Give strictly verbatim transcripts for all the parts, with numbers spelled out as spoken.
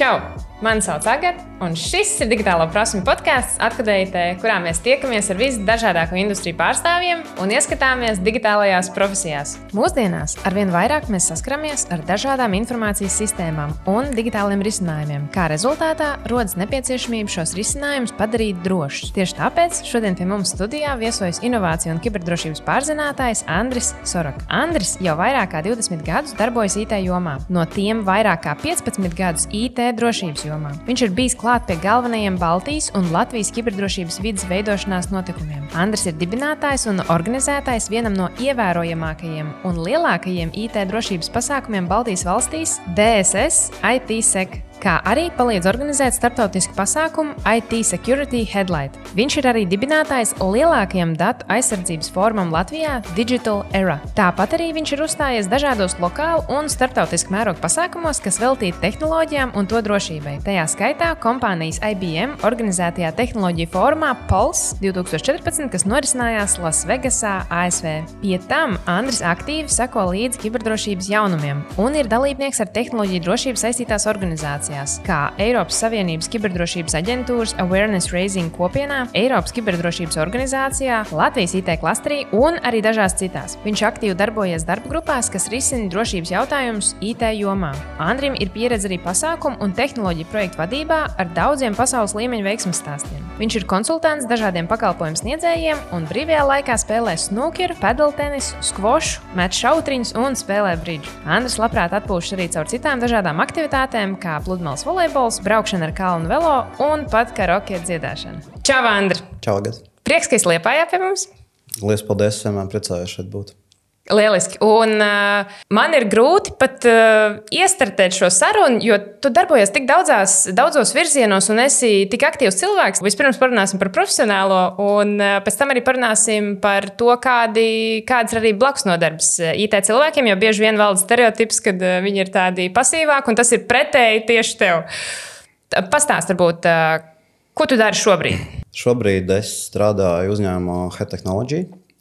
Čau! Mani sauc Agata, un šis ir Digitālo prasmju podcasts Atkodējitē, kurā mēs tiekamies ar visdažādāko industriju pārstāvjiem un ieskatāmies digitālajās profesijās. Mūsdienās arvien vairāk mēs saskaramies ar dažādām informācijas sistēmām un digitāliem risinājumiem, kā rezultātā rodas nepieciešamība šos risinājumus padarīt drošus. Tieši tāpēc šodien pie mums studijā viesojas inovāciju un kiberdrošības pārzinātājs Andris Sorok. Andris jau vairāk kā divdesmit gadus darbojas I T jomā, no tiem vairāk kā piecpadsmit gadus I T drošības jomā. Viņš ir bijis klāt pie galvenajiem Baltijas un Latvijas kiberdrošības vides veidošanās notikumiem. Andris ir dibinātājs un organizētājs vienam no ievērojamākajiem un lielākajiem I T drošības pasākumiem Baltijas valstīs D S S I T Sec, kā arī palīdz organizēt starptautisku pasākumu I T Security Headlight. Viņš ir arī dibinātājs lielākajam datu aizsardzības fórumam Latvijā Digital Era. Tāpat arī viņš ir uzstājies dažādos lokālu un starptautisku mērogu pasākumos, kas veltīti tehnoloģijām un to drošībai. Tajā skaitā kompānijas I B M organizētajā tehnoloģiju fórumā Pulse divtūkstoš četrpadsmit, kas norisinājās Lasvegasā, A S V. Pie tam Andris aktīvi seko līdzi kiberdrošības jaunumiem un ir dalībnieks ar tehnoloģiju drošību saistītās organizācijās, kā Eiropas Savienības kiberdrošības aģentūras Awareness Raising kopienā, Eiropas kiberdrošības organizācijā, Latvijas I T klasterī un arī dažās citās. Viņš aktīvi darbojas darba grupās, kas risina drošības jautājumus I T jomā. Andrim ir pieredze arī pasākumu un tehnoloģiju projektu vadībā ar daudziem pasaules līmeņa veiksmes stāstiem. Viņš ir konsultants dažādiem pakalpojumu sniedzējiem un brīvajā laikā spēlē snookeru, padeltenisu, skvošu, met šautriņus un spēlē bridžu. Andris labprāt atpūšas arī caur citām dažādām aktivitātēm, kā pludmales volejbols, braukšana ar kalnu velo un pat karaoke dziedāšana. Čau, Andri! Čau, Agata! Prieks, ka esi Liepājā pie mums. Liels paldies, vienmēr priecājos šeit būt. Lieliski. Un uh, man ir grūti pat uh, iestartēt šo sarunu, jo tu darbojies tik daudzās, daudzos virzienos un esi tik aktīvs cilvēks. Vispirms parunāsim par profesionālo, un uh, pēc tam arī parunāsim par to, kādi, kādas ir arī blakus nodarbs I T cilvēkiem, jo bieži vien valda stereotips, kad uh, viņi ir tādi pasīvāki, un tas ir pretēji tieši tev. Pastāst varbūt, uh, ko tu dari šobrīd? Šobrīd es strādāju uzņēmumā Head Technology.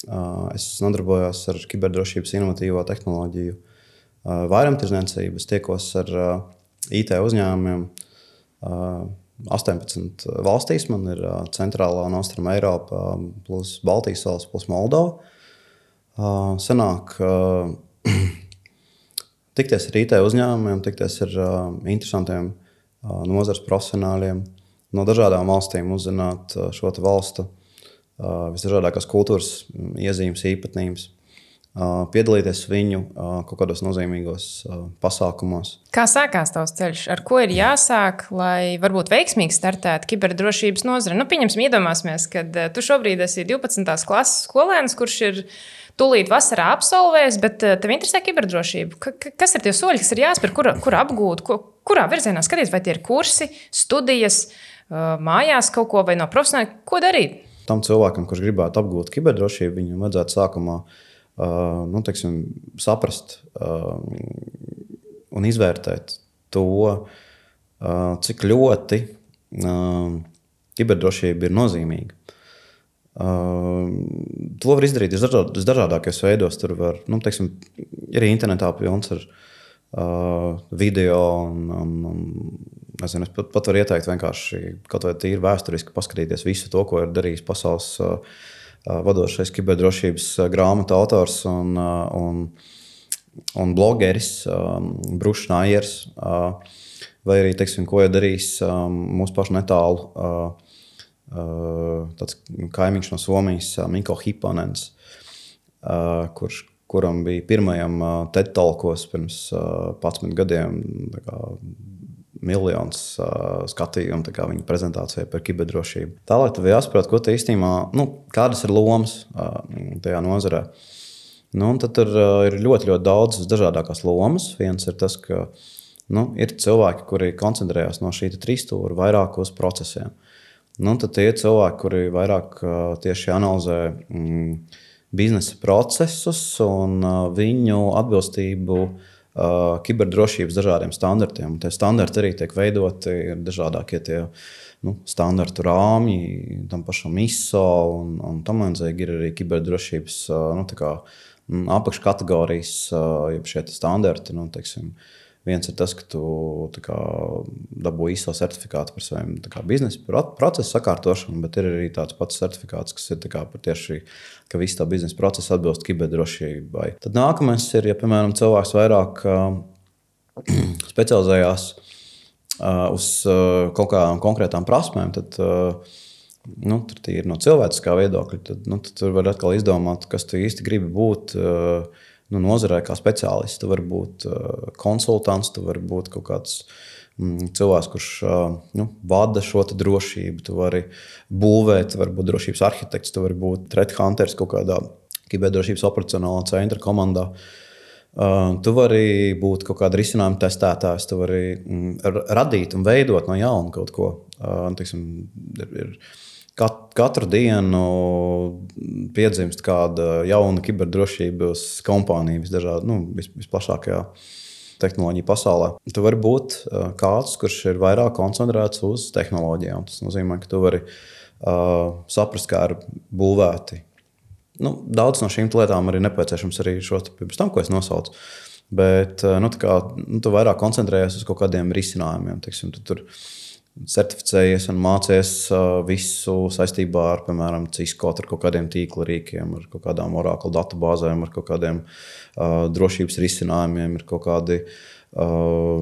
Es nodarbojos ar kiberdrošības inovatīvo tehnoloģiju vairumtirdzniecību. Es tiekos ar I T uzņēmumiem astoņpadsmit valstīs. Man ir Centrālā un Austruma Eiropa, plus Baltijas valsts, plus Moldova. Sanāk tikties ar I T uzņēmumiem, tikties ar interesantiem nozares profesionāļiem no dažādām valstīm, uzzināt šo te valstu Uh, visdažādākās kultūras iezīmes, īpatnības, uh, piedalīties viņu uh, kaut kādos nozīmīgos uh, pasākumos. Kā sākās tavs ceļš? Ar ko ir jāsāk, lai varbūt veiksmīgi startētu kiberdrošības nozare? Nu, pieņemsim, iedomāsimies, kad uh, tu šobrīd esi divpadsmitās klases skolēns, kurš ir tūlīt vasarā absolvējis, bet uh, tev interesē kiberdrošība. K- kas ir tie soļi, kas ir jāspēr, kur, kur apgūt, ko, kurā virzienā skatīties? Vai tie ir kursi, studijas, uh, mājās kaut ko vai no profesionāļa? Ko darīt? Tam cilvēkam, kurš gribētu apgūt kiberdrošību, viņam vajadzētu sākumā uh, nu, teiksim, saprast uh, un izvērtēt to, uh, cik ļoti uh, kiberdrošība ir nozīmīga. Uh, to var izdarīt visdažādākajos veidos. Tur var, nu, teiksim, ir internetā pilns ar uh, video un, un, un Es, zinu, es pat, pat varu ieteikt vienkārši kaut vai tīri vēsturiski paskatīties visu to, ko ir darījis pasaules uh, vadošais kiberdrošības uh, grāmatu autors un, uh, un, un blogeris um, Bruce Schneiers, uh, vai arī, teiksim, ko ir darījis um, mūsu pašu netālu uh, uh, tāds kaimiņš no Somijas, uh, Mikko Hipponens, uh, kurš, kuram bija pirmajam uh, TED Talkos pirms uh, padsmit gadiem, tā kā miljons uh, skatījumu tā kā viņa prezentācijā par kiberdrošību. Tālāk tev jāsaprot, ko te īstenībā, nu, kādas ir lomas uh, tajā nozarē. Nu, un tad tur uh, ir ļoti, ļoti daudz dažādākās lomas. Viens ir tas, ka nu, ir cilvēki, kuri koncentrējās no šī trīsstūra vairāk uz procesiem. Nu, tad tie ir cilvēki, kuri vairāk uh, tieši analizē mm, biznesa procesus un uh, viņu atbilstību Uh, kiberdrošības dažādiem standartiem. Tie standarti arī tiek veidoti, ir dažādākie tie nu, standartu rāmji, tam pašam I S O un, un tam līdzīgi ir arī kiberdrošības uh, nu, tā kā, apakškategorijas, uh, jeb šie standarti, nu, teiksim, Viens ir tas, ka tu kā, dabū I S O certifikātu par saviem kā, biznesa procesu sakārtošanu, bet ir arī tāds pats certifikāts, kas ir kā, par tieši, ka viss tā biznesa procesa atbilst kiberdrošībai. Tad nākamais ir, ja, piemēram, cilvēks vairāk uh, specializējās uh, uz uh, kaut kādām konkrētām prasmēm, tad uh, nu, tur ir no cilvēciskā viedokļa. Tad, nu, tad tur var atkal izdomāt, kas tu īsti gribi būt uh, nu, nozarē kā speciālists. Tu vari būt uh, konsultants, tu vari būt kaut kāds mm, cilvēks, kurš uh, nu, vada šo drošību, tu vari būvēt, tu vari būt drošības arhitekts, tu vari būt threat hunters kaut kādā kiberdrošības operacionālā centra komandā. Uh, tu vari būt kaut kāda risinājuma testētājs, tu vari mm, radīt un veidot no jauna kaut ko. Uh, tiksim, ir, ir kat, katru dienu piedzimst kāda jauna kiberdrošības kompānija visdažādi, nu, vis, visplašākajā tehnoloģiju pasaulē. Tu vari būt uh, kāds, kurš ir vairāk koncentrēts uz tehnoloģijām. Tas nozīmē, ka tu vari uh, saprast, kā ir būvēti. Nu, daudz no šīm lietām arī nepieciešams arī šo pirms tam, ko es nosaucu. Bet nu, kā, nu, tu vairāk koncentrējies uz kaut kādiem risinājumiem. Teiksim, tu tur certificējies un mācies uh, visu saistībā ar, piemēram, Cisco, ar kaut kādiem tīkla rīkiem, ar kaut kādām Oracle datubāzēm, ar kaut kādiem uh, drošības risinājumiem, ar kaut kādi uh,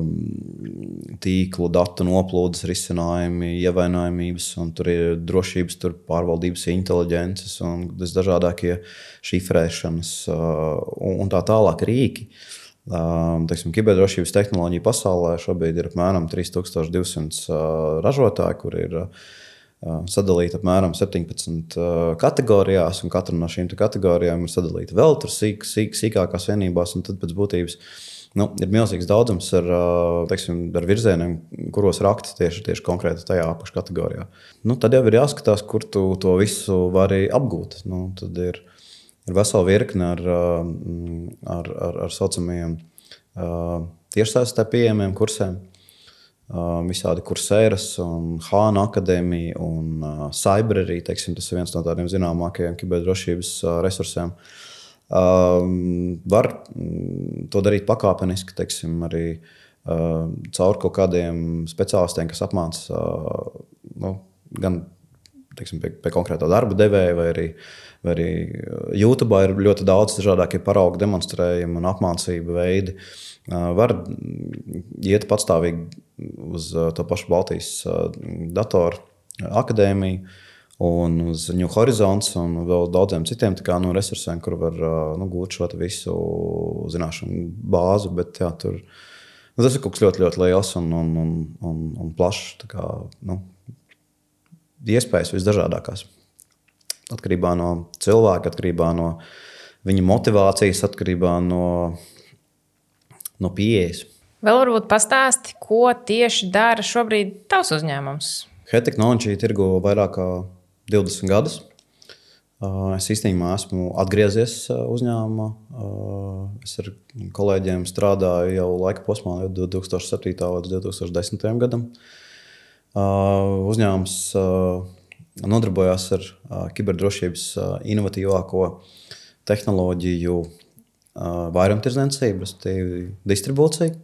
tīklu datu noplūdes risinājumi, ievainojamības, un tur ir drošības, tur pārvaldības inteliģences un dažādākie šifrēšanas uh, un, un tā tālāk rīki. Uh, teiksim, kiberdrošības tehnoloģija pasaulē šobrīd ir apmēram trīs tūkstoši divsimt uh, ražotāji, kur ir uh, sadalīti apmēram septiņpadsmit uh, kategorijās, un katra no šīm kategorijām ir sadalīta vēl tur sīk, sīk, sīkākās vienībās, un tad pēc būtības nu, ir milzīgs daudzums ar, uh, teiksim, ar virzieniem, kuros rakti tieši, tieši konkrēti tajā apakškategorijā. Nu, tad jau ir jāskatās, kur tu to visu vari apgūt. Nu, tad ir Ir vesela virkne ar, ar, ar, ar saucamajiem tiešsaistē pieejamiem kursiem. Visādi kursēras un Hāna akadēmija un Cyberarī, teiksim, tas ir viens no tādiem zināmākajiem kiberdrošības resursiem. Var to darīt pakāpeniski, teiksim, arī caur kaut kādiem speciālistiem, kas apmāca nu, gan teiksim, pie, pie konkrētā darba devēja vai arī Vai arī YouTube ir ļoti daudz dažādākie paraugu demonstrējumi un apmācību veidi. Var iet patstāvīgi uz to pašu Baltijas datoru akadēmiju un uz New Horizons un vēl daudziem citiem tā kā, nu, resursiem, kur var nu, gūt šo visu zināšanu bāzi. Bet, jā, tur, nu, tas ir kaut kas ļoti, ļoti liels un, un, un, un, un plašs. Tā kā, nu, iespējas visdažādākās. Atkarībā no cilvēka, atkarībā no viņa motivācijas, atkarībā no, no pieejas. Vēl varbūt pastāsti, ko tieši dara šobrīd tavs uzņēmums? Head Technology tirgo vairāk kā divdesmit gadus. Es īstenībā esmu atgriezies uzņēmumā. Es ar kolēģiem strādāju jau laika posmā no divi tūkstoši septītā līdz divi tūkstoši desmitajam gadam. Uzņēmums nodarbojās ar uh, kiberdrošības uh, inovatīvāko tehnoloģiju uh, vairumtirdzniecību, respektīvi distribūciju.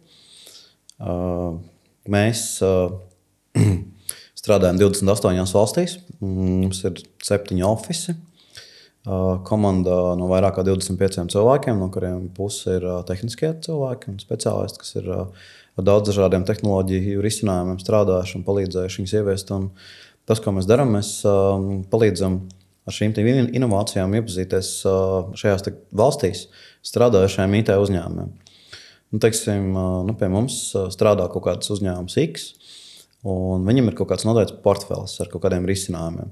Uh, mēs uh, strādājam divdesmit astoņās valstīs. Mums ir septiņi ofisi. Uh, komanda no vairāk kā divdesmit pieciem cilvēkiem, no kuriem puse ir uh, tehniskie cilvēki un speciālisti, kas ir uh, ar daudz dažādiem tehnoloģiju risinājumiem strādājuši un palīdzējuši viņus ieviest. Un tas, ko mēs darām, mēs uh, palīdzam ar šīm inovācijām iepazīties uh, šajās valstīs strādājušajiem I T uzņēmumiem. Nu, teiksim, uh, nu, pie mums strādā kaut kāds uzņēmums X, un viņam ir kaut kāds noteikts portfels ar kaut kādiem risinājumiem.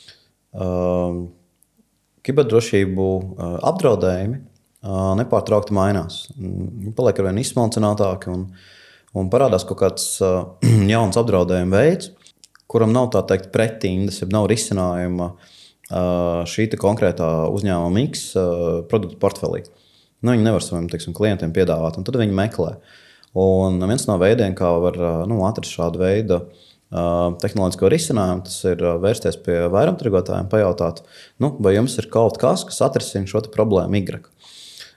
Uh, kiberdrošību uh, apdraudējumi uh, nepārtraukti mainās. Viņi paliek ar vien izsmalcinātāki un, un parādās kaut kāds uh, jauns apdraudējuma veids, kuram nav tā teikt pretindas, ja nav risinājuma šī konkrētā uzņēmuma X produktu portfelī. Nu, viņi nevar saviem teiksim, klientiem piedāvāt, un tad viņi meklē. Un viens no veidiem, kā var nu, atrast šādu veidu tehnoloģisko risinājumu, tas ir vērsties pie vairumtirgotājiem, pajautāt, nu, vai jums ir kaut kas, kas atrisina šo problēmu Y.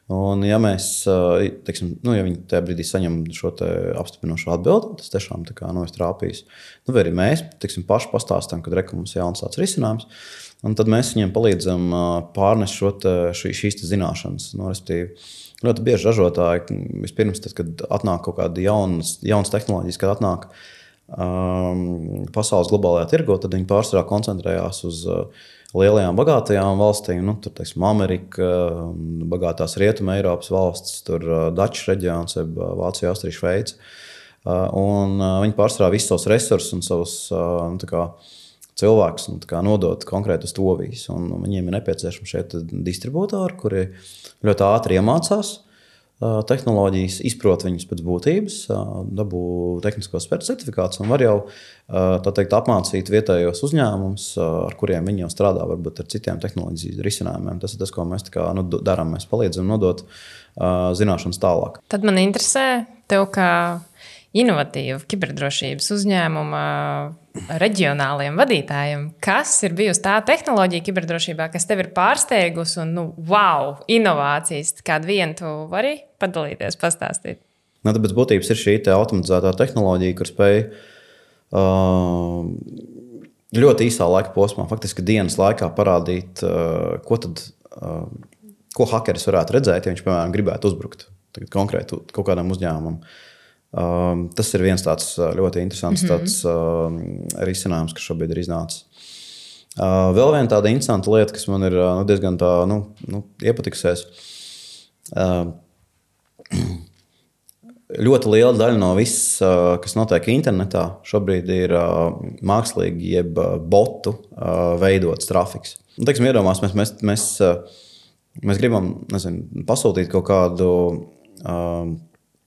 Un, ja mēs, teiksim, nu, ja viņi tajā brīdī saņem šo apstiprinošo atbildi, tas tiešām tā kā, nu, es trāpījis. Nu, vai arī mēs, teiksim, paši pastāstām, kad reku mums jauns tāds risinājums, un tad mēs viņiem palīdzam pārnest šo te, šīs te zināšanas. Nu, respektīvi, ļoti bieži ražotāji, vispirms, tad, kad atnāk kaut kāda jaunas, jaunas tehnoloģijas, kad atnāk um, pasaules globālajā tirgo, tad viņi pārsvarā koncentrējās uz uh, lielajām, bagātajām valstīm, nu, tur, teiksim, Amerika, bagātās Rietuma Eiropas valstis, tur Dačs reģions, Vācija, Austrija, Šveice. Un viņi pārstrādā visus savus resursus un savus nu, tā kā, cilvēkus nu, tā kā, nodot konkrēti uz to visu. Un viņiem ir nepieciešami šie distribūtori, kuri ļoti ātri iemācās tehnoloģijas, izprot viņus pēc būtības, dabū tehniskos certifikātus un var jau tā teikt, apmācīt vietējos uzņēmumus, ar kuriem viņi jau strādā, varbūt ar citiem tehnoloģijas risinājumiem. Tas ir tas, ko mēs tā kā, nu, darām. Mēs palīdzam nodot zināšanas tālāk. Tad man interesē tev kā inovatīvu kiberdrošības uzņēmuma reģionāliem vadītājiem. Kas ir bijusi tā tehnoloģija kiberdrošībā, kas tev ir pārsteigusi un, nu, wow, inovācijas? Kādu vienu tu vari padalīties, pastāstīt? Nu, tāpēc būtības ir šī te automatizētā tehnoloģija, kur spēj uh, ļoti īsā laika posmā, faktiski dienas laikā parādīt, uh, ko tad, uh, ko hakeris varētu redzēt, ja viņš, piemēram, gribētu uzbrukt konkrēti kaut kādam uzņēmumam. Uh, tas ir viens tāds ļoti interesants mm-hmm. tāds, uh, risinājums, kas šobrīd ir iznācis. Uh, vēl viena tāda interesanta lieta, kas man ir uh, nu, diezgan tā, nu, nu, iepatikusies. Uh, ļoti liela daļa no viss, uh, kas notiek internetā, šobrīd ir uh, mākslīgi jeb botu uh, veidots trafiks. Nu, teiksim, iedomās, mēs, mēs, mēs, uh, mēs gribam, nezinu, pasūtīt kaut kādu uh,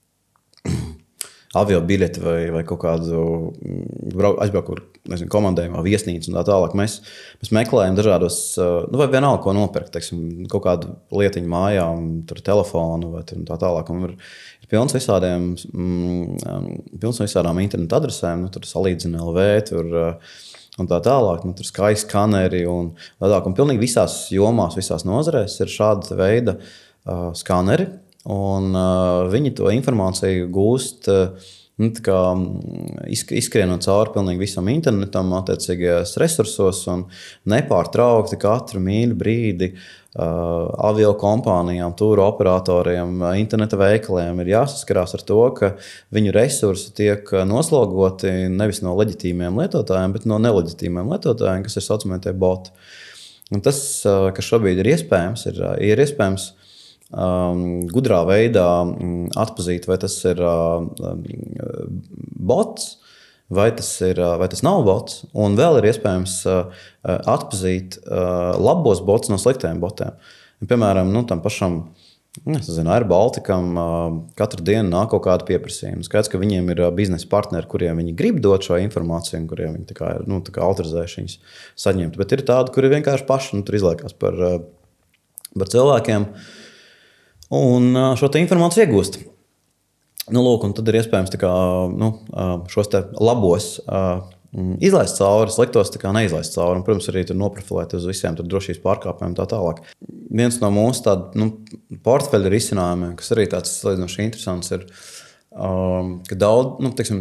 avio biļeti vai, vai kaut kādu aizbrauku nezinu, komandējumu, viesnīcu un tā tālāk. Mēs, mēs meklējam dažādos, nu vai vienalga, ko nopirkt, teiksim, kaut kādu lietiņu mājām, tur telefonu vai tur, tā tālāk. Un ir, ir pilns visādiem, mm, pilns visādām internetu adresēm, nu, tur salīdzina L V, tur un tā tālāk, nu, tur skaisti skaneri un tā tālāk. Un pilnīgi visās jomās, visās nozarēs ir šāda veida uh, skaneri. Un uh, viņi to informāciju gūst, uh, nu, tā kā izskrienot cauri pilnīgi visam internetam, attiecīgajos resursos un nepārtraukti katru mīļu brīdi uh, avio kompānijām, tūru operatoriem, interneta veikaliem ir jāsaskarās ar to, ka viņu resursi tiek noslogoti nevis no leģitīmiem lietotājiem, bet no neleģitīmiem lietotājiem, kas ir saucamie tie boti. Un tas, uh, kas šobrīd ir iespējams, ir, ir iespējams Um, gudrā veidā um, atpazīt, vai tas ir uh, bots, vai tas, ir, uh, vai tas nav bots. Un vēl ir iespējams uh, atpazīt uh, labos bots no sliktiem botiem. Piemēram, nu, tam pašam nezinu, Air Balticam uh, katru dienu nāk kaut kāda pieprasījuma. Skaidrs, ka viņiem ir uh, biznesa partneri, kuriem viņi grib dot šo informāciju, kuriem viņi tā kā, nu, tā kā autorizējuši viņus saņemt. Bet ir tādi, kuri vienkārši paši nu, tur izliekās par, uh, par cilvēkiem. Un šo te informāciju iegūst. Nu, lūk, un tad ir iespējams tā kā, nu, šos te labos izlaist cauri, sliktos tā kā neizlaist cauri. Un, protams, arī tur noprofilēt uz visiem tur drošības pārkāpumiem tā tālāk. Viens no mūsu tādu nu, portfeļa risinājumiem, kas arī tāds salīdzinoši interesants, ir, ka daudz, nu, teiksim,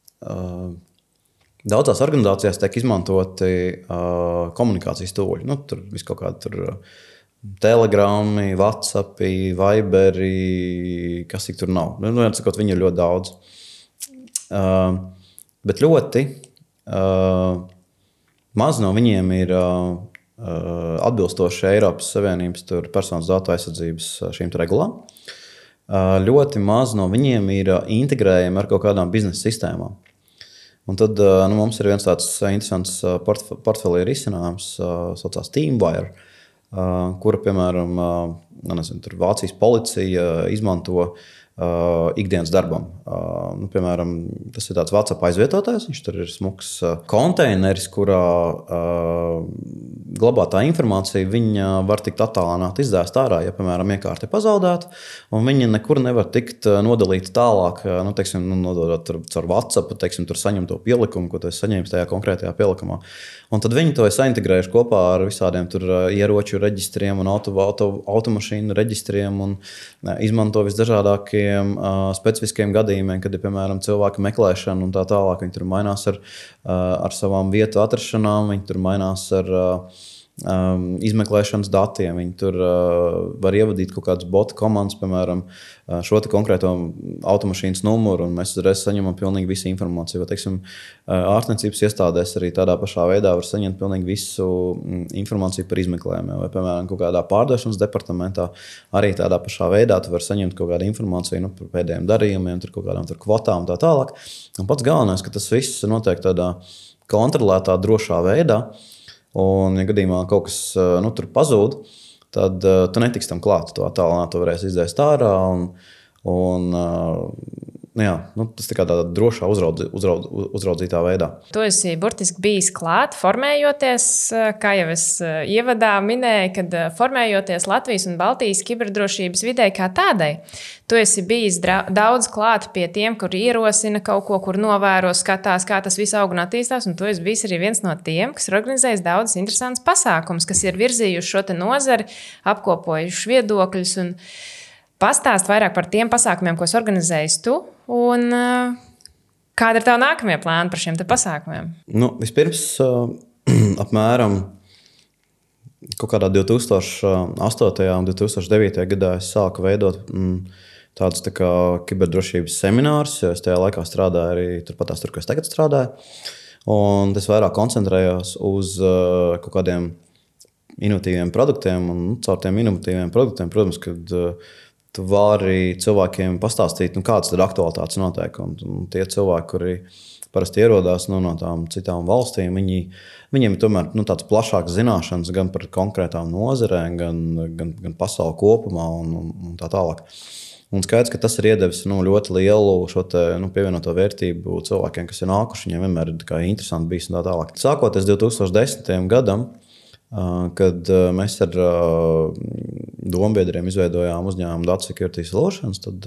daudzās organizācijās tiek izmantoti komunikācijas tūļi. Nu, tur viss kaut kāda tur Telegrami, WhatsAppi, Viberi, kas tik tur nav. Nu, sakot, viņi ir ļoti daudz. Uh, bet ļoti uh, maz no viņiem ir uh, atbilstoši Eiropas Savienības tur, personas datu aizsardzības šīm regulām. Uh, ļoti maz no viņiem ir uh, integrējami ar kaut kādām biznesa sistēmām. Un tad uh, nu, mums ir viens tāds interesants uh, portf- portfelī risinājums, uh, saucās Teamwire. Uh, kura, piemēram, uh, nezinu, tur Vācijas policija izmanto, uh, uh, ikdienas darbam. Uh, nu, piemēram, tas ir tāds WhatsApp aizvietotājs, viņš tur ir smuks uh, konteineris, kurā uh, glabātā informācija viņa var tikt attālināti izdēst ārā, ja, piemēram, iekārta ir pazaudēta, un viņa nekur nevar tikt nodalīta tālāk, nu, teiksim, nu, nododot caur WhatsApp, teiksim, tur saņemto pielikumu, ko tu esi saņēmis tajā konkrētajā pielikumā. Un tad viņi to ir saintegrējuši kopā ar visādiem tur ieroču reģistriem un auto, auto, automašīnu reģistriem un izmanto visdažādākiem uh, specifiskiem gadījumiem, kad ir, piemēram, cilvēka meklēšana un tā tālāk. Viņi tur mainās ar, uh, ar savām vietu atrašanām, viņi tur mainās ar uh, Um, izmeklēšanas datiem. Viņi tur uh, var ievadīt kaut kādas botu komandas, piemēram, uh, šo te konkrēto automašīnas numuru, un mēs uzreiz saņemam pilnīgi visu informāciju. Vai, teiksim, uh, ārstniecības iestādēs arī tādā pašā veidā var saņemt pilnīgi visu mm, informāciju par izmeklējumiem. Vai, piemēram, kaut kādā pārdošanas departamentā arī tādā pašā veidā tu var saņemt kaut kādu informāciju, nu, par pēdējiem darījumiem, tur kaut kādām tur kvotām un tā tālāk. Un pats galvenais, ka tas viss notiek tādā kontrolētā, drošā veidā. Un, ja gadījumā kaut kas nu, tur pazūd, tad uh, tu netiksi tam klāt. To attālināt varēs izdēst ārā. Un, un, uh, nu, jā, nu, tas tā kā tādā drošā uzraudz, uzraudz, uzraudzītā veidā. Tu esi burtiski bijis klāt, formējoties, kā jau es ievadā minēju, kad formējoties Latvijas un Baltijas kiberdrošības vidē kā tādai. Tu esi bijis daudz klāt pie tiem, kur ierosina kaut ko, kur novēro, skatās, kā tas viss aug un attīstās, un tu esi bijis arī viens no tiem, kas ir organizējis daudz interesants pasākums, kas ir virzījuši šo te nozari, apkopojuši viedokļus un pastāst vairāk par tiem pasākumiem, ko esi organizējis tu, un uh, kāda ir tava nākamie plāni par šiem te pasākumiem? Nu, vispirms uh, apmēram kaut kādā divi tūkstoši astotajā un divi tūkstoši devītajā gadā es sāku veidot mm, tādus tā kā kiberdrošības seminārus, jo es tajā laikā strādāju arī turpatās tur, ko es tagad strādāju. Un es vairāk koncentrējos uz uh, kaut kādiem inovatīviem produktiem, un nu, caur tiem inovatīviem produktiem, protams, kad uh, tu vari cilvēkiem pastāstīt, nu, kādas tad aktualitātes notiek. Un, un tie cilvēki, kuri parasti ierodās nu, no tām citām valstīm, viņi, viņiem ir tomēr nu, tāds plašāks zināšanas gan par konkrētām nozarēm, gan, gan, gan pasauli kopumā un, un, un tā tālāk. Un skaidrs, ka tas ir iedevis nu, ļoti lielu šo te, nu, pievienoto vērtību cilvēkiem, kas ir nākuši. Viņiem vienmēr ir kā interesanti bijis un tā tālāk. Sākoties divi tūkstoši desmitajam gadam, kad mēs ar dombiedriem izveidojām uzņēmumu Data Security Solutions, tad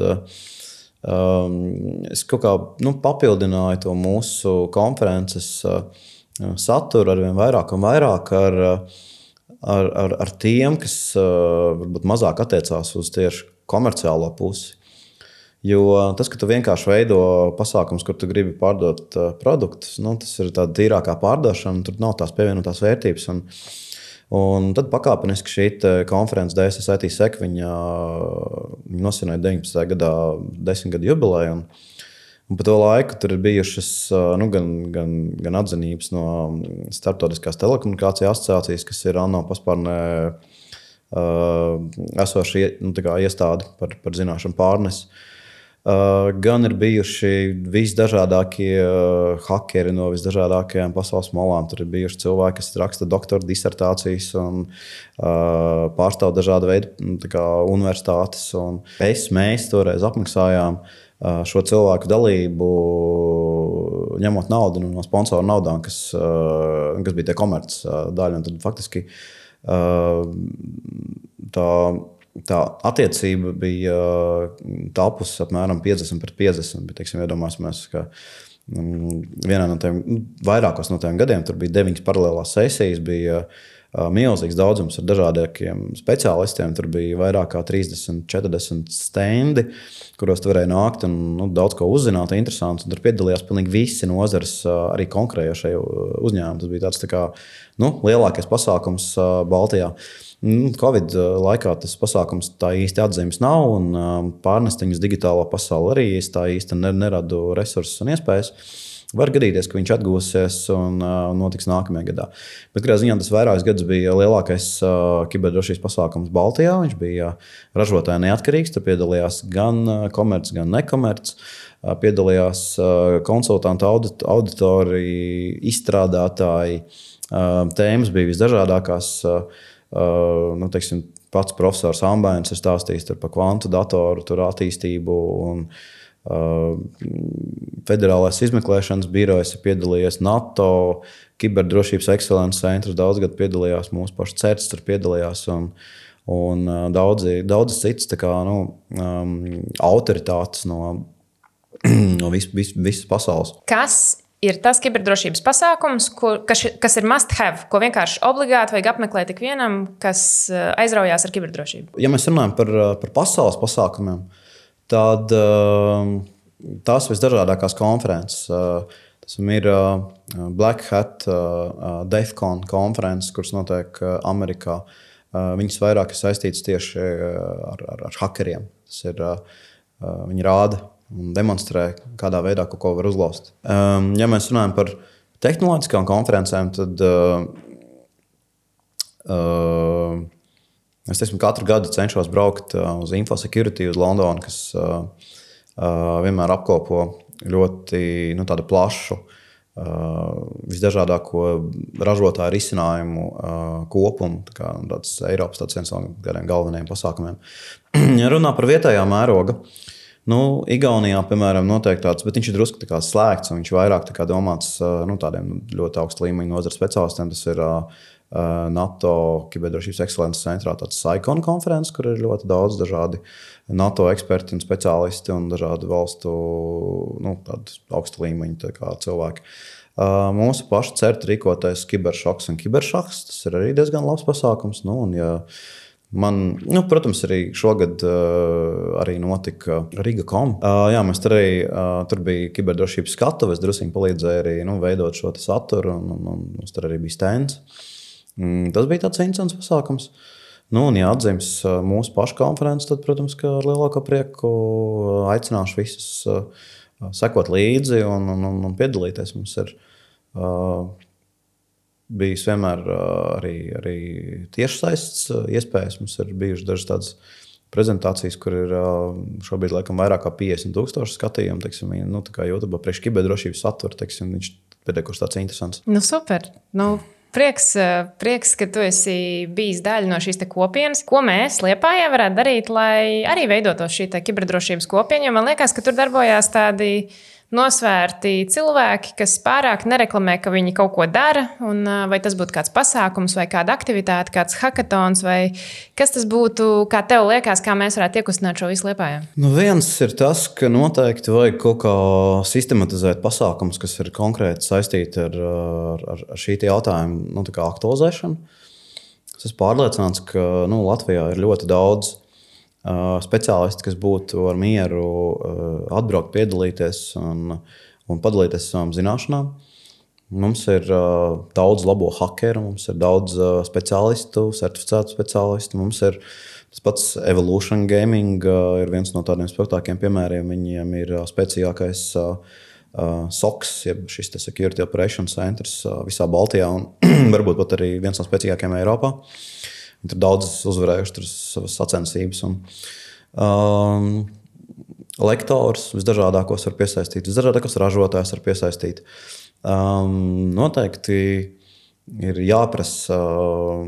um, es kaut kā nu, papildināju to mūsu konferences uh, saturu arvien vairāk un vairāk ar, ar, ar, ar tiem, kas uh, varbūt mazāk attiecās uz tieši komerciālo pusi. Jo tas, ka tu vienkārši veido pasākums, kur tu gribi pārdot uh, produktus, nu, tas ir tāda tīrākā pārdošana, tur nav tās pievienotās vērtības. Un, Un tad pakāpeniski šī konferences D S S I T Sec viņa, viņa nosvinēja deviņpadsmitajā gadā desmit gadu jubileju. Un, un pa to laiku tur ir bijušas nu, gan, gan, gan atzinības no Starptautiskās telekomunikāciju asociācijas, kas ir ANO paspārnē uh, esoša nu, iestāde par, par zināšanu pārnesi. Uh, gan ir bijuši visdažādākie uh, hakeri no visdažādākajām pasaules malām. Tur ir bijuši cilvēki, kas raksta doktora disertācijas un uh, pārstāv dažādu veidu tā kā universitātes. Un es, mēs toreiz apmaksājām uh, šo cilvēku dalību, ņemot naudu no sponsoru naudām, kas, uh, kas bija tie komerc uh, daļa. Un tad faktiski uh, tā Tā attiecība bija tapusi apmēram piecdesmit pret piecdesmit. Bet, teiksim, iedomāsimies, ka vienā no tiem, vairākos no tiem gadiem tur bija deviņas paralēlās sesijas, bija milzīgs daudzums ar dažādākiem speciālistiem. Tur bija vairāk kā trīsdesmit, četrdesmit stendi, kuros tu varēji nākt un nu, daudz ko uzzināt, interesants. Un tur piedalījās pilnīgi visi nozares, arī konkurējošie uzņēmumi. Tas bija tāds tā kā, nu, lielākais pasākums Baltijā. Covid laikā tas pasākums tā īsti atzīmes nav, un pārnest viņus digitālā pasaulē arī tā īsti neradu resursus un iespējas. Var gadīties, ka viņš atgūsies un notiks nākamajā gadā. Bet kādā ziņā tas vairākus gadus bija lielākais kiberdrošības pasākums Baltijā. Viņš bija ražotāja neatkarīgs, tur piedalījās gan komerc, gan nekomerc. Piedalījās konsultanti, auditori, izstrādātāji. Tēmas bija visdažādākās. Uh, nu, teiksim, pats profesors Ambēns ir stāstījis par kvantu datoru tur attīstību un uh, Federālais izmeklēšanas birojs ir piedalījies, NATO, Kiberdrošības ekscelences centrs daudz gadu piedalījās, mūsu pašu certs tur piedalījās un, un uh, daudzi, daudzi cits tā kā, nu, um, autoritātes no, no vis, vis, visas pasaules. Kas ir tas kiberdrošības pasākums, kur, kas, kas ir must have, ko vienkārši obligāti vajag apmeklēt ik vienam, kas aizraujās ar kiberdrošību? Ja mēs runājam par, par pasaules pasākumiem, tad tās visdažādākās konferences. Tas ir Black Hat, DEFCON konferences, kuras notiek Amerikā. Viņas vairāk ir saistītas tieši ar, ar, ar hakeriem. Tas ir, viņi rāda un demonstrē, kādā veidā kaut ko var uzlauzt. Um, ja mēs runājam par tehnoloģiskām konferencēm, tad uh, uh, es teiksim, katru gadu cenšos braukt uh, uz InfoSecurity uz Londonu, kas uh, uh, vienmēr apkopo ļoti nu, tādu plašu, uh, visdažādāko ražotāju risinājumu uh, kopumu. Tā kā tāds Eiropas tāds viens no galvenajiem pasākumiem. Ja runā par vietējā mēroga, nu, Igaunijā, piemēram, noteikti tāds, bet viņš ir drusku tā kā slēgts, un viņš vairāk tā kā domāts nu, tādiem ļoti augsta līmeņa nozares speciālistiem. Tas ir uh, NATO Kiberdrošības ekscelences centrā tāds SAICON konferences, kur ir ļoti daudz dažādi NATO eksperti un speciālisti un dažādi valstu nu, augsta līmeņa tā kā cilvēki. Uh, mūsu pašu certa rīkotais Kiberšoks un Kiberšaks, tas ir arī diezgan labs pasākums. Nu, un, ja Man, nu, protams, arī šogad uh, arī notika Riga punkt com. Uh, jā, mēs tur arī, uh, tur bija kiberdrošības skatuve, es druskuņi palīdzēju arī nu, veidot šo saturu, un, un, un mums tur arī bija stands. Mm, tas bija tāds interesants pasākums. Nu, un, ja atzīmes uh, mūsu pašu konferences, tad, protams, ka ar lielāko prieku aicināšu visus uh, sekot līdzi un, un, un, un piedalīties. Mums ir uh, bijis vienmēr arī, arī tiešsaistes iespējas. Mums ir bijušas dažas tādas prezentācijas, kur ir šobrīd laikam vairāk kā piecdesmit tūkstoši skatījumu. Teiksim, nu, tā kā YouTube priekš kiberdrošības satura, teiksim, viņš pietiekuši tāds interesants. Nu, super. Nu, prieks, prieks, ka tu esi bijis daļa no šīs te kopienas. Ko mēs Liepājā varētu darīt, lai arī veidotos šī te kiberdrošības kopiena? Jo man liekas, ka tur darbojās tādi nosvērti cilvēki, kas pārāk nereklamē, ka viņi kaut ko dara, un vai tas būtu kāds pasākums, vai kāda aktivitāte, kāds hakatons, vai kas tas būtu, kā tev liekas, kā mēs varētu iekustināt šo visu Liepājā? Nu, viens ir tas, ka noteikti vajag kaut kā sistematizēt pasākums, kas ir konkrēti saistīti ar, ar, ar šī jautājuma nu, tā kā aktualizēšanu. Es esmu pārliecināts, ka nu, Latvijā ir ļoti daudz Uh, speciālisti, kas būtu ar mieru uh, atbraukt, piedalīties un, un padalīties savām zināšanām. Mums ir uh, daudz labo hakeru, mums ir daudz uh, speciālistu, certificētu speciālistu. Mums ir tas pats Evolution Gaming, uh, ir viens no tādiem spilgtākiem piemēriem. Viņiem ir uh, spēcīgākais uh, uh, S O C, jeb šis Security Operations Centers uh, visā Baltijā un varbūt pat arī viens no spēcīgākajiem Eiropā. Tur daudz uzvarējuši tur savas sacensības. Un, um, lektors visdažādākos var piesaistīt, visdažādākos ražotājus var piesaistīt. Um, noteikti ir jāprasa uh,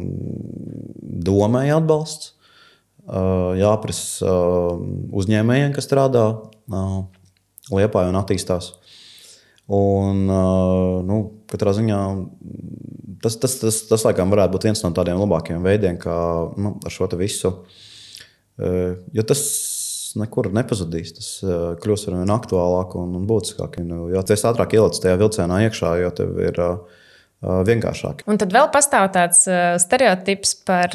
domai atbalsts, uh, jāprasa uh, uzņēmējiem, kas strādā uh, Liepājā un attīstās. Un, uh, nu, katrā ziņā Tas, tas, tas, tas laikam varētu būt viens no tādiem labākiem veidiem, kā nu, ar šo te visu. Jo tas nekur nepazudīs. Tas kļūs ar vien aktuālāk un, un būtiskāk. Jo tu esi ātrāk ielicis tajā vilcienā iekšā, jo tev ir vienkāršāk. Un tad vēl pastāv tāds stereotips par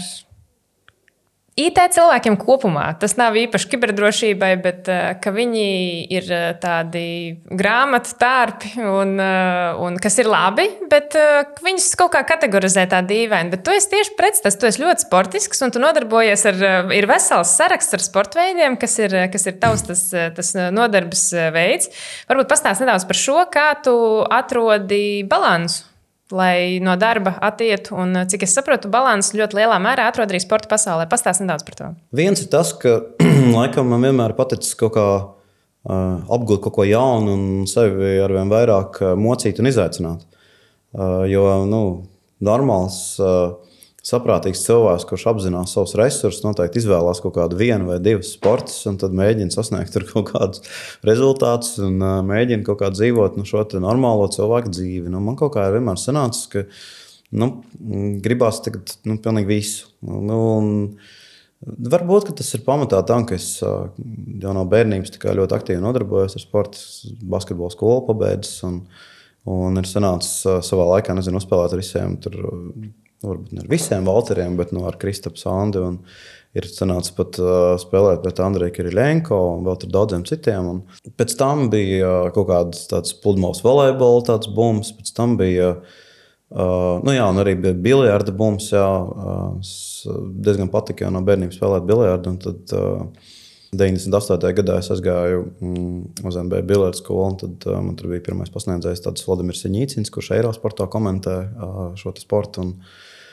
I T cilvēkiem kopumā. Tas nav īpaši kiberdrošībai, bet ka viņi ir tādi grāmatu tārpi, un, un kas ir labi, bet viņus kaut kā kategorizē tā dīvaini. Bet tu esi tieši pretstats, tu esi ļoti sportisks, un tu nodarbojies ar, ir vesels saraksts ar sportveidiem, kas ir, kas ir tavs tas, tas nodarbes veids. Varbūt pastāst nedaudz par šo, kā tu atrodi balansu, lai no darba attietu, un cik es saprotu, balanss ļoti lielā mērā atrod arī sporta pasaulē. Pastāst nedaudz par to. Viens ir tas, ka laikam man vienmēr paticis kaut kā uh, apgūt kaut ko jaunu un sevi arvien vairāk mocīt un izaicināt. Uh, jo, nu, normāls uh, saprātīgs cilvēks, kurš apzinās savus resursus, noteikti izvēlās kaut kādu vienu vai divus sportus, un tad mēģina sasniegt tur kaut kādus rezultātus un uh, mēģina kaut kā dzīvot nu, šo normālo cilvēku dzīvi. Nu, man kaut kā ir vienmēr sanācis, ka nu, gribās tagad nu, pilnīgi visu. Nu, un, varbūt, ka tas ir pamatā tam, ka es jau no bērnības ļoti aktīvi nodarbojos ar sportu, basketbolu skolu pabeidzis un, un ir sanācis savā laikā, nezinu, uzspēlēt ar visiem, tur, varbūt ne ar visiem Valteriem, bet nu, ar Kristapu Sandi un ir sanācis pat uh, spēlēt pret Andreju Kirilenko un vēl tur daudziem citiem. Un pēc tam bija kaut kāds tāds pludmales volejbola tāds bums, pēc tam bija Uh, nu jā, un arī bija biljarda bums, jā, uh, diezgan patika jau no bērnības spēlēt biljardu, un tad uh, deviņdesmit astotajā gadā es aizgāju mm, uz M B biljardu skolu, un tad uh, man tur bija pirmais pasniedzējs tāds Vladimirs Siņīcins, kurš Eirosportā komentē uh, šo sportu, un,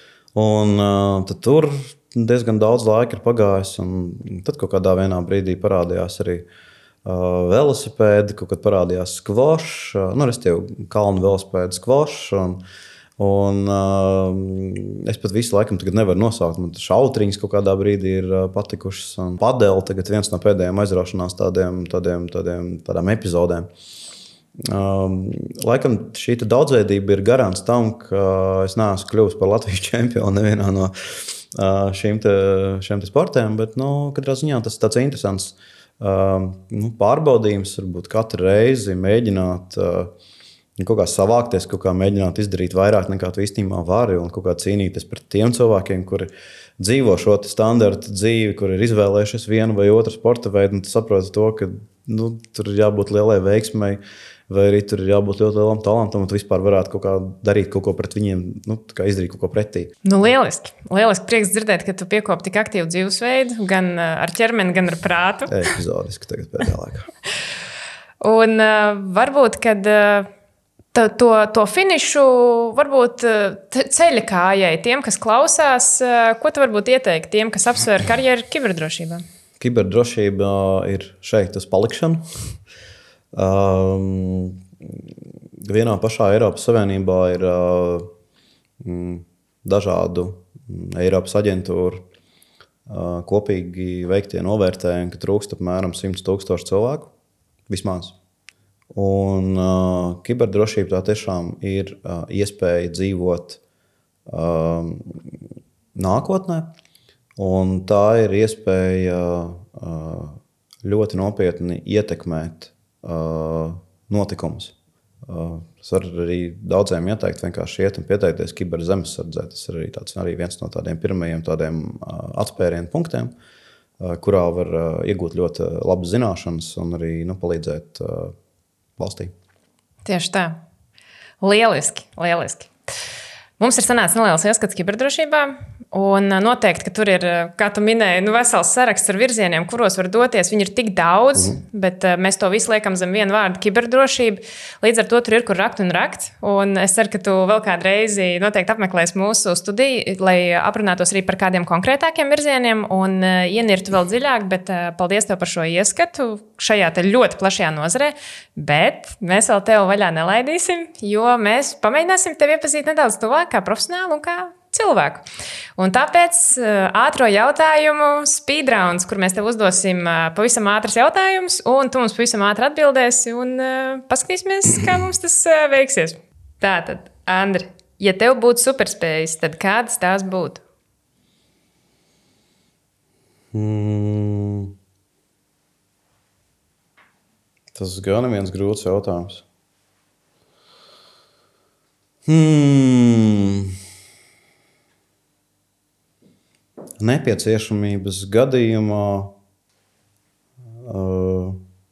un uh, tad tur diezgan daudz laika ir pagājis, un tad kaut kādā vienā brīdī parādījās arī uh, velosipēdi, kaut kad parādījās skvošs, uh, nu, restīvi kalnu velosipēdu skvošs, un Un, uh, es pat visu laikam nevaru nosaukt. Man šautriņas kaut kādā brīdī ir uh, patikušas. Un padeli tagad viens no pēdējiem aizraušanās tādiem, tādiem, tādiem, tādām epizodēm. Um, laikam šī daudzveidība ir garants tam, ka es neesmu kļuvis par Latvijas čempionu nevienā no uh, šīm, te, šiem te sportiem, bet nu, katrā ziņā tas ir tāds interesants uh, nu, pārbaudījums, varbūt katru reizi mēģināt uh, kaut kā savākties, kaut kā mēģināt izdarīt vairāk nekā tu īstenībā vari un kaut kā cīnīties pret tiem cilvēkiem, kuri dzīvo šo standartu dzīvi, kuri ir izvēlējušies vienu vai otru sporta veidu, un tu saproti to, ka nu, tur ir jābūt lielai veiksmai, vai arī tur ir jābūt ļoti lielam talantam, un tu vispār varētu kaut kā darīt kaut ko pret viņiem, nu, kā izdarīt kaut ko pretī. Nu, lieliski. Lieliski prieks dzirdēt, ka tu piekopi tik aktīvu dzīvesveidu, gan ar ķermeni, gan ar prātu. Epizodiski tagad pēdējā laikā. Un uh, varbūt, kad... Uh, To, to, to finišu varbūt ceļa kājai tiem, kas klausās, ko tu varbūt ieteikti tiem, kas apsver karjeru kiberdrošībā? Kiberdrošība ir šeit uz palikšanu. Um, vienā pašā Eiropas Savienībā ir um, dažādu Eiropas aģentūru uh, kopīgi veiktie novērtējumi, ka trūkst apmēram simts tūkstoši cilvēku vismaz. Un uh, kiberdrošība tā tiešām ir uh, iespēja dzīvot uh, nākotnē, un tā ir iespēja uh, ļoti nopietni ietekmēt uh, notikumus. Uh, es varu arī daudziem ieteikt vienkārši iet un pieteikties kiberzemesardzē. Tas ir arī, tāds, arī viens no tādiem pirmajiem tādiem uh, atspērienu punktiem, uh, kurā var uh, iegūt ļoti labas zināšanas un arī nu, palīdzēt uh, valstī. Tieši tā. Lieliski, lieliski. Mums ir sanācis neliels ieskats kiberdrošībā, un noteikti, ka tur ir, kā tu minēji, nu, vesels saraksts ar virzieniem, kuros var doties. Viņi ir tik daudz, mm-hmm. bet mēs to visu liekam zem vienu vārdu kiberdrošība. Līdz ar to tur ir, kur rakt un rakt. Un es ceru, ka tu vēl kādu reizi noteikti apmeklēsi mūsu studiju, lai aprunātos arī par kādiem konkrētākiem virzieniem un ienirtu vēl dziļāk, bet paldies tev par šo ieskatu šajā te ļoti plašajā nozarē. Bet mēs vēl tevi vaļā nelaidīsim, jo mēs pamēģināsim tevi iepazīt nedaudz tuvāk kā profesionālu un kā cilvēku. Un tāpēc ātro jautājumu speedrounds, kur mēs tev uzdosim pavisam ātras jautājumus, un tu mums pavisam ātri atbildēsi, un paskatīsimies, kā mums tas veiksies. Tātad, Andri, ja tev būtu superspējas, tad kādas tās būtu? Hmm. Tas gan ir viens grūts jautājums. Hmm. Nepieciešamības gadījumā uh,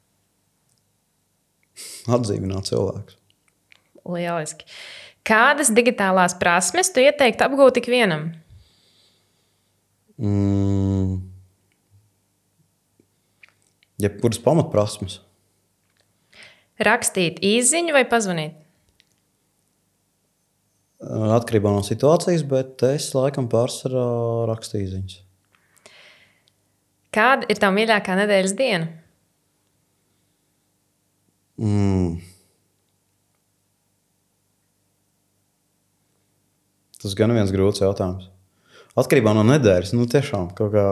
atdzīvināt cilvēkus. Lieliski. Kādas digitālās prasmes tu ieteiktu apgūt ik vienam? Mm. Jebkuras pamatprasmes. Rakstīt īsziņu vai pazvanīt? Atkarībā no situācijas, bet es laikam pārsvarā rakstu īsziņas. Kāda ir tava mīļākā nedēļas diena? Mm. Tas gan viens grūts jautājums. Atkarībā no nedēļas, nu tiešām kaut kā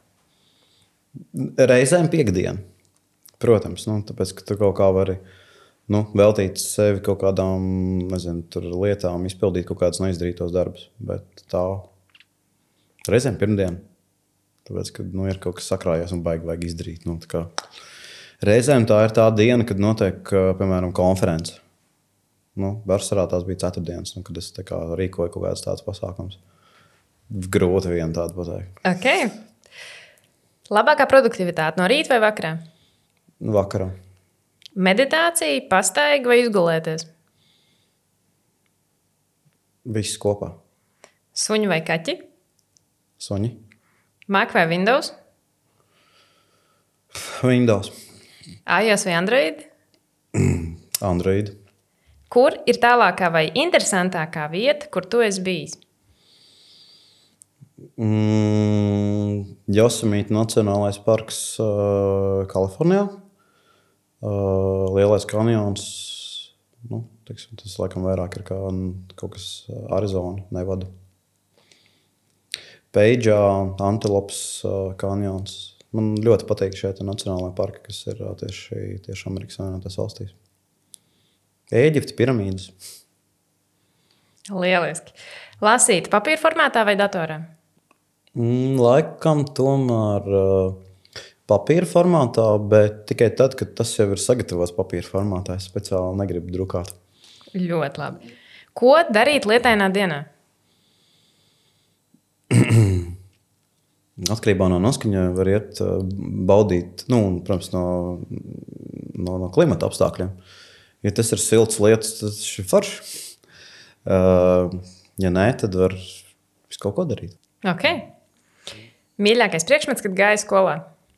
reizēm piekdiena. Protams, nu, tāpēc, ka tu kaut kā vari nu, veltīt sevi kaut kādām, nezinu, tur lietām, izpildīt kaut kādus neizdarītos darbus. Bet tā reizēm pirmdiena. Tāpēc, ka nu, ir kaut kas sakrājās un baigi vajag izdarīt. Nu, tā kā, reizēm tā ir tā diena, kad notiek, piemēram, konference. Nu, Varsarā tās bija ceturtdienas, nu, kad es tā kā rīkoju kaut kāds tāds pasākums. Grūti vienu tādu pateikt. Ok. Labākā produktivitāte no rīta vai vakarā? Vakarā. Meditācija, pastaiga vai izgulēties? Viss kopā. Suņi vai kaķi? Suņi. Mac vai Windows? Windows. iOS vai Android? Android. Kur ir tālākā vai interesantākā vieta, kur tu esi bijis? Mm, Yosemite Nacionālais parks uh, Kalifornijā. Uh, Lielais kanjons. Nu, teiksim, tas laikam vairāk ir kā kaut kas Arizona, Nevada. Peidžā, Antilops uh, kanjons. Man ļoti patīk šie nacionālajie parki, kas ir uh, tieši, tieši Amerikas Savienotās valstīs. Ēģipte, piramīdas. Lieliski. Lasīt papīra formātā vai datorā? Mm, laikam tomēr uh, papīra formātā, bet tikai tad, kad tas jau ir sagatavots papīra formātā. Es speciāli negribu drukāt. Ļoti labi. Ko darīt lietainā dienā? Atkarībā no noskaņa var iet baudīt, nu, un, protams, no, no, no klimata apstākļiem. Ja tas ir silts lietas, tas ir forši. Uh, ja nē, tad var visu kaut ko darīt. Ok. Mīļākais priekšmets, kad gāji skolā?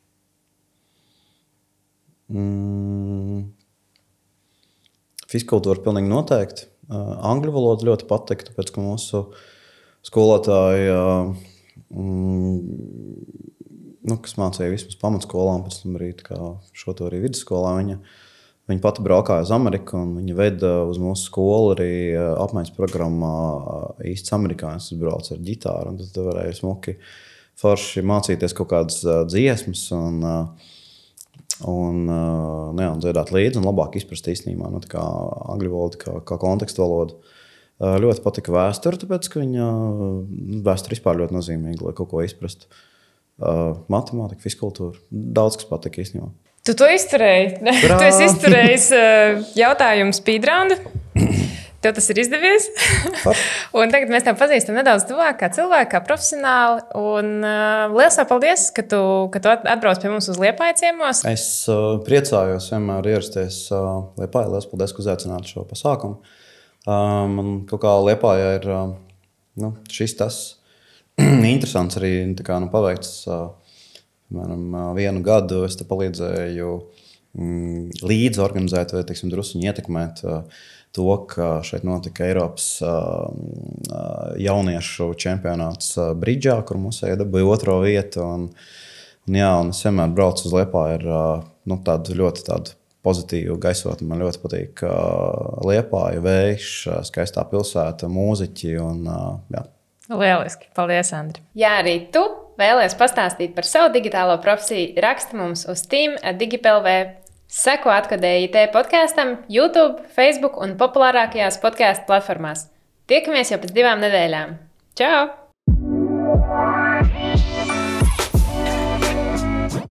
Mm, Fizkultūra pilnīgi noteikti. Uh, angļu valoda ļoti patika, tāpēc, ka mūsu skolotāji, uh, mm, nu, kas mācīja vismaz pamatskolām, pēc tam arī šo to arī vidusskolā, viņa Viņa pati braukāja uz Ameriku, un viņa veda uz mūsu skolu arī apmaiņas programmā īsts amerikānis, kas brauc ar ģitāru. Un tad varēja smuki forši mācīties kaut kādas dziesmas un, un, ne, un dziedāt līdzi un labāk izprast īstenībā, nu, tā kā angļu valoda, kā, kā kontekstu valoda. Ļoti patika vēsture, tāpēc, ka viņa vēsture vispār ļoti nozīmīga, lai kaut ko izprastu. Matemātika, fizkultūra, daudz kas patika īstenībā. Tu to izturēji. Tu esi izturējis jautājumu speedroundu. Tev tas ir izdevies. Un tagad mēs tev pazīstam nedaudz tuvāk kā cilvēku, kā profesionāli. Un uh, liels paldies, ka tu, ka tu atbrauc pie mums uz Liepāja ciemos. Es uh, priecājos vienmēr ierasties uh, Liepāja. Liels paldies, ka uzaicināt šo pasākumu. Uh, man kaut kā Liepāja ir uh, nu, šis tas interesants arī tā kā, nu, paveikts. Uh, Piemēram, vienu gadu es te palīdzēju mm, līdzi organizēt vai, teiksim, drusiņi ietekmēt uh, to, ka šeit notika Eiropas uh, jauniešu čempionāts uh, Bridžā, kur mums iedabīja otro vietu. Un, un, jā, un es vienmēr braucu uz Liepāju ar uh, nu, tādu ļoti tādu pozitīvu gaisotni. Man ļoti patīk uh, Liepāja, vējš, uh, skaistā pilsēta, mūziķi un uh, jā. Lieliski. Paldies, Andri. Jā, arī tu vēlies pastāstīt par savu digitālo profesiju, raksti mums uz team at digipelv. Seko Atkode I T podkastam, YouTube, Facebook un populārākajās podcastu platformās. Tiekamies jau pēc divām nedēļām. Čau!